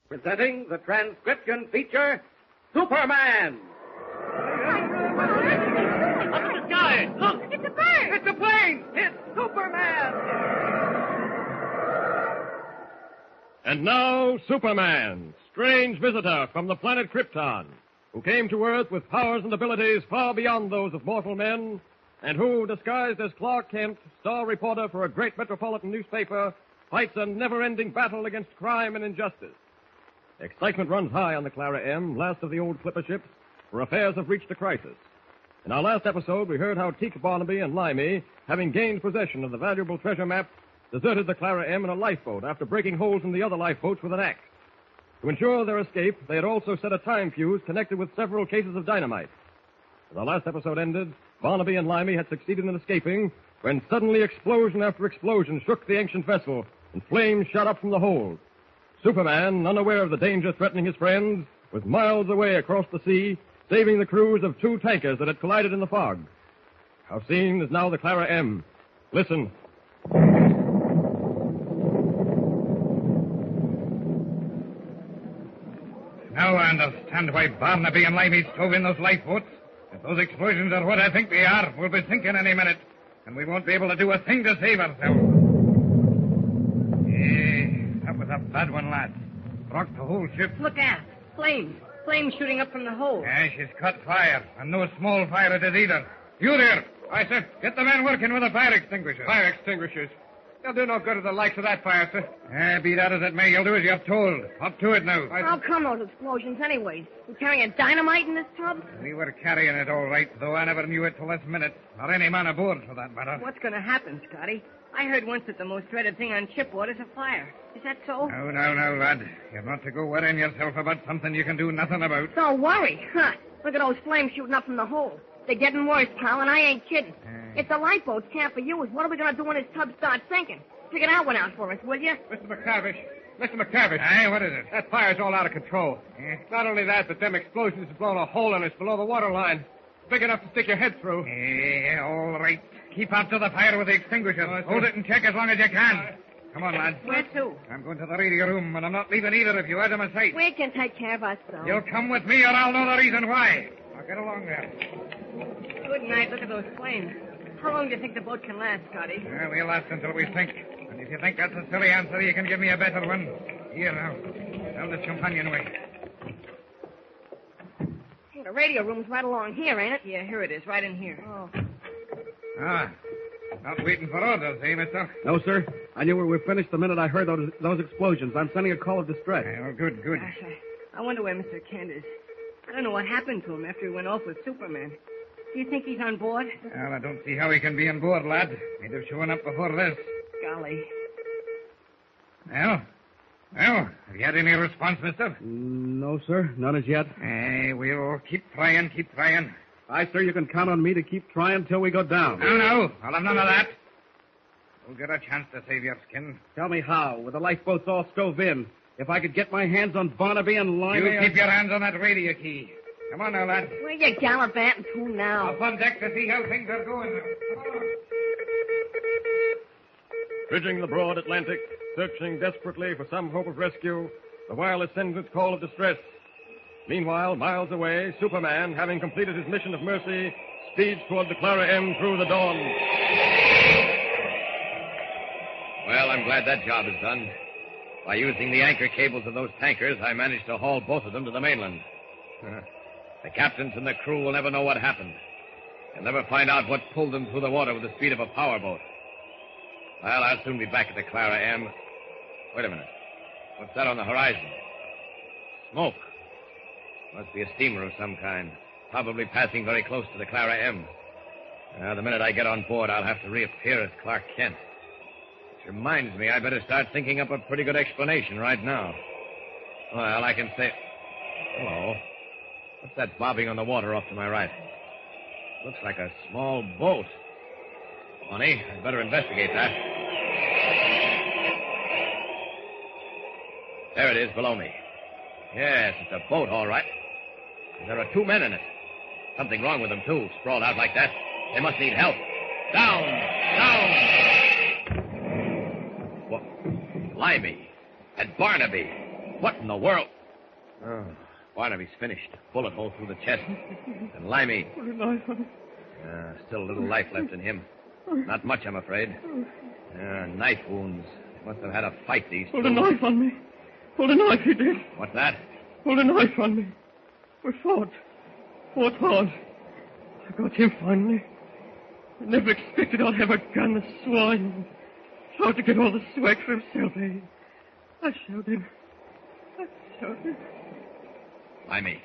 Presenting the transcription feature, Superman. Up in the sky! Look! It's a bird! It's a plane! It's Superman! And now, Superman, strange visitor from the planet Krypton, who came to Earth with powers and abilities far beyond those of mortal men, and who, disguised as Clark Kent, star reporter for a great metropolitan newspaper, fights a never-ending battle against crime and injustice. Excitement runs high on the Clara M, last of the old clipper ships, for affairs have reached a crisis. In our last episode, we heard how Teak Barnaby and Limey, having gained possession of the valuable treasure map, deserted the Clara M in a lifeboat after breaking holes in the other lifeboats with an axe. To ensure their escape, they had also set a time fuse connected with several cases of dynamite. As our last episode ended, Barnaby and Limey had succeeded in escaping when suddenly explosion after explosion shook the ancient vessel and flames shot up from the hold. Superman, unaware of the danger threatening his friends, was miles away across the sea, saving the crews of two tankers that had collided in the fog. Our scene is now the Clara M. Listen. Now I understand why Barnaby and Limey stove in those lifeboats. If those explosions are what I think they are, we'll be sinking any minute, and we won't be able to do a thing to save ourselves. That was a bad one, lad. Rocked the whole ship. Look out. Flames. Flames shooting up from the hold. Yeah, she's caught fire, and no small fire it is either. You there. Aye, sir. Get the men working with a fire extinguisher. Fire extinguishers. They'll do no good to the likes of that fire, sir. Be that as it may, you'll do as you're told. Up to it now. How come those explosions anyways? You carrying dynamite in this tub? We were carrying it all right, though I never knew it till this minute. Or any man aboard, for that matter. What's going to happen, Scotty? I heard once that the most dreaded thing on shipboard is a fire. Is that so? No, lad. You're not to go worrying yourself about something you can do nothing about. Don't worry. Huh. Look at those flames shooting up from the hold. They're getting worse, pal, and I ain't kidding. If the lifeboats can't be used, what are we going to do when this tub starts sinking? Figure that one out for us, will you? Mr. McCavish. Mr. McCavish. Aye, what is it? That fire's all out of control. Not only that, but them explosions have blown a hole in us below the water line. Big enough to stick your head through. All right. Keep out to the fire with the extinguisher. Hold it and check as long as you can. Come on, lads. Where to? I'm going to the radio room, and I'm not leaving either of you out of my sight. We can take care of ourselves. You'll come with me, or I'll know the reason why. Now get along there. Good night. Look at those flames. How long do you think the boat can last, Scotty? We'll last until we sink. And if you think that's a silly answer, you can give me a better one. Here now. Down this companionway. Hey, the radio room's right along here, ain't it? Yeah, here it is, right in here. Oh. Not waiting for orders, eh, mister? No, sir. I knew we were finished the minute I heard those explosions. I'm sending a call of distress. Well, good. Gosh, I wonder where Mr. Kent is. I don't know what happened to him after he went off with Superman. Do you think he's on board? Well, I don't see how he can be on board, lad. He'd have shown up before this. Golly. Well, have you had any response, mister? No, sir. None as yet. We'll keep trying. Aye, sir, you can count on me to keep trying till we go down. No. I'll have none of that. We'll get a chance to save your skin. Tell me how, with the lifeboats all stove in. If I could get my hands on Barnaby and Limey... You keep your hands on that radio key. Come on now, lad. Where you gallivanting to now? Up on deck to see how things are going. Come on. Bridging the broad Atlantic, searching desperately for some hope of rescue, the wireless sends its call of distress. Meanwhile, miles away, Superman, having completed his mission of mercy, speeds toward the Clara M through the dawn. Well, I'm glad that job is done. By using the anchor cables of those tankers, I managed to haul both of them to the mainland. The captains and the crew will never know what happened. They'll never find out what pulled them through the water with the speed of a powerboat. Well, I'll soon be back at the Clara M. Wait a minute. What's that on the horizon? Smoke. Must be a steamer of some kind. Probably passing very close to the Clara M. The minute I get on board, I'll have to reappear as Clark Kent. Which reminds me, I better start thinking up a pretty good explanation right now. Well, I can say... Hello. What's that bobbing on the water off to my right? Looks like a small boat. Funny, I'd better investigate that. There it is below me. Yes, it's a boat, all right. There are two men in it. Something wrong with them, too, sprawled out like that. They must need help. Down! What? Limey and Barnaby. What in the world? Oh, Barnaby's finished. Bullet hole through the chest. And Limey. Put a knife on me. Still a little life left in him. Not much, I'm afraid. Knife wounds. Must have had a fight, these two. Pulled a knife on me. Pulled a knife, he did. What's that? Pulled a knife on me. We fought. Fought hard. I got him finally. I never expected I'd have a gun, the swine. Tried to get all the swag for himself, eh? I showed him. Limey.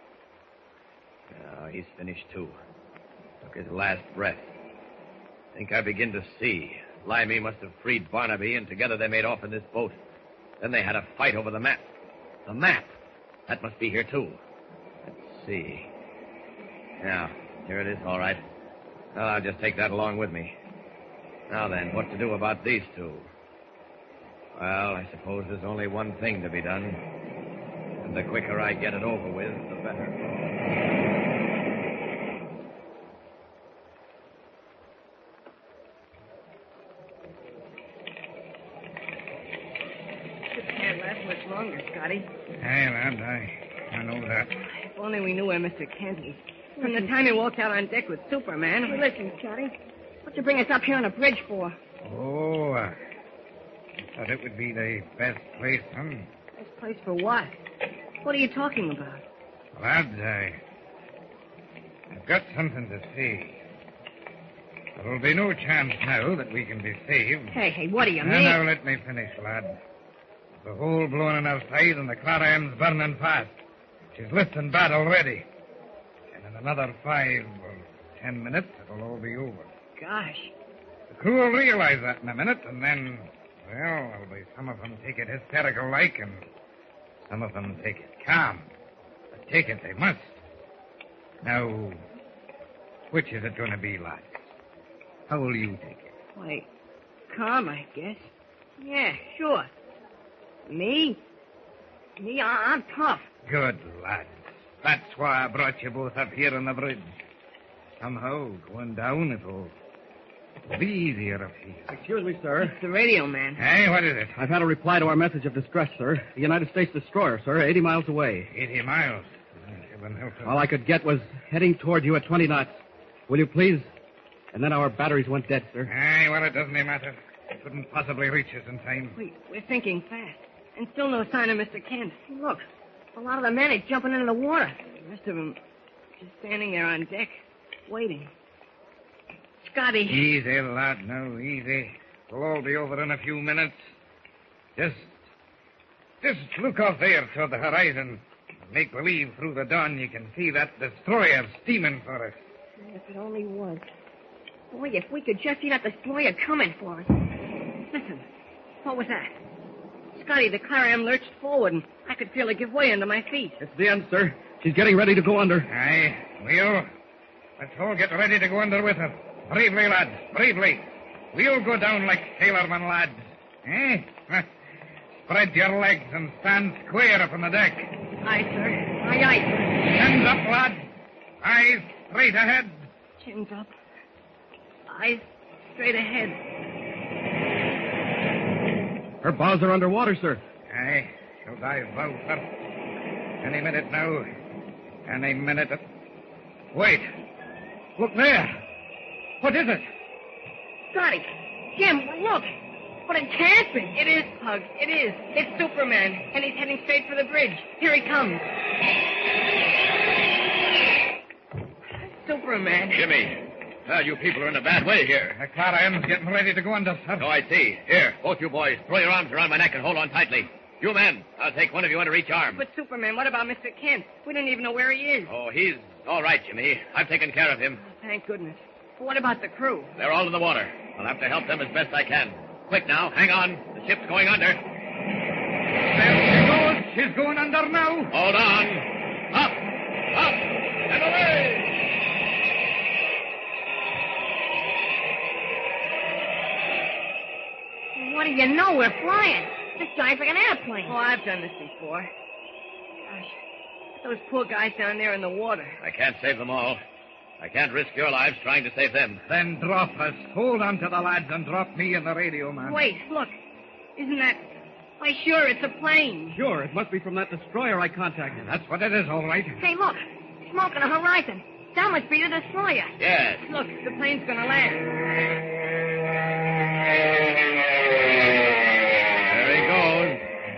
Oh, he's finished, too. Took his last breath. Think I begin to see. Limey must have freed Barnaby, and together they made off in this boat. Then they had a fight over the map. The map. That must be here, too. Let's see. Now, here it is, all right. Well, I'll just take that along with me. Now then, what to do about these two? Well, I suppose there's only one thing to be done. And the quicker I get it over with, the better. Longer, Scotty. Hey, lad, I know that. If only we knew where Mr. Kent is. From the time he walked out on deck with Superman. Hey, listen, Scotty. What'd you bring us up here on a bridge for? Oh, I thought it would be the best place, huh? Best place for what? What are you talking about? Lads, I've got something to say. There will be no chance now that we can be saved. Hey, what do you mean? Now, let me finish, lad. The hole blown in our side and the Clara M's burning fast. She's lifting bad already. And in another 5 or 10 minutes, it'll all be over. Gosh. The crew will realize that in a minute, and then, well, there'll be some of them take it hysterical-like, and some of them take it calm. But take it they must. Now, which is it going to be, lads? How will you take it? Why, calm, I guess. Yeah, sure. Me, I'm tough. Good, lads. That's why I brought you both up here on the bridge. Somehow, going down, it'll be easier up here. Excuse me, sir. It's the radio man. Hey, what is it? I've had a reply to our message of distress, sir. The United States destroyer, sir, 80 miles away. 80 miles. Heaven help us. All I could get was heading toward you at 20 knots. Will you please? And then our batteries went dead, sir. Hey, well, it doesn't matter. It couldn't possibly reach us in time. We're thinking fast. And still no sign of Mr. Kent. Look, a lot of the men are jumping into the water. The rest of them just standing there on deck, waiting. Scotty. Easy, lad, now, easy. We'll all be over in a few minutes. Just look off there toward the horizon. Make believe through the dawn you can see that destroyer steaming for us. If it only was. Boy, if we could just see that destroyer coming for us. Listen, what was that? Scotty, the Clara M lurched forward, and I could feel her give way under my feet. It's the end, sir. She's getting ready to go under. Aye, we'll... Let's all get ready to go under with her. Bravely, lads, bravely. We'll go down like sailormen, lads. Eh? Spread your legs and stand square up on the deck. Aye, sir. Aye, sir. Hands up, lads. Eyes straight ahead. Chins up. Eyes straight ahead. Her bows are underwater, sir. Aye, she'll dive bow first. Any minute now. Any minute. Wait. Look there. What is it? Scotty. Jim, look. But it can't be. It is, Pug. It is. It's Superman, and he's heading straight for the bridge. Here he comes. Superman. Jimmy. Well, you people are in a bad way here. The Clara M's getting ready to go under, sir. So I see. Here, both you boys, throw your arms around my neck and hold on tightly. You men, I'll take one of you under each arm. But Superman, what about Mr. Kent? We don't even know where he is. Oh, he's all right, Jimmy. I've taken care of him. Thank goodness. But what about the crew? They're all in the water. I'll have to help them as best I can. Quick now, hang on. The ship's going under. There she goes. She's going under now. Hold on. Up, up, and away. What do you know? We're flying. This guy's like an airplane. Oh, I've done this before. Gosh, those poor guys down there in the water. I can't save them all. I can't risk your lives trying to save them. Then drop us. Hold on to the lads and drop me and the radio man. Wait, look. Isn't that Why, sure, it's a plane. Sure, it must be from that destroyer I contacted. That's what it is, all right. Hey, look. Smoke on the horizon. That must be the destroyer. Yes. Look, the plane's gonna land. There he goes.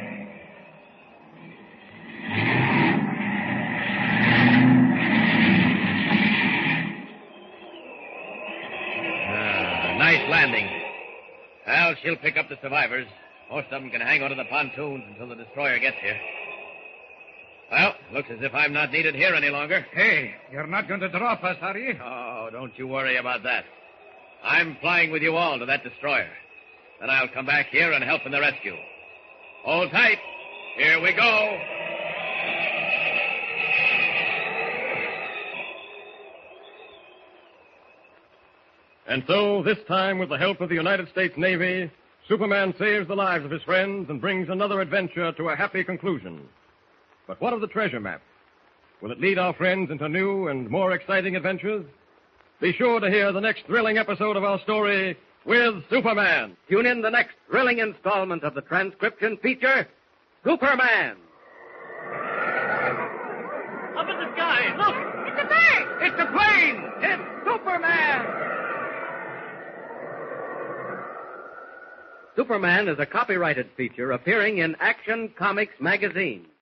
Nice landing. Well, she'll pick up the survivors. Most of them can hang onto the pontoons until the destroyer gets here. Well, looks as if I'm not needed here any longer. Hey, you're not going to drop us, are you? Oh, don't you worry about that. I'm flying with you all to that destroyer. Then I'll come back here and help in the rescue. Hold tight. Here we go. And so, this time, with the help of the United States Navy, Superman saves the lives of his friends and brings another adventure to a happy conclusion. But what of the treasure map? Will it lead our friends into new and more exciting adventures? Be sure to hear the next thrilling episode of our story with Superman. Tune in the next thrilling installment of the transcription feature, Superman. Up in the sky, look! It's a bird! It's a plane! It's Superman! Superman is a copyrighted feature appearing in Action Comics magazine.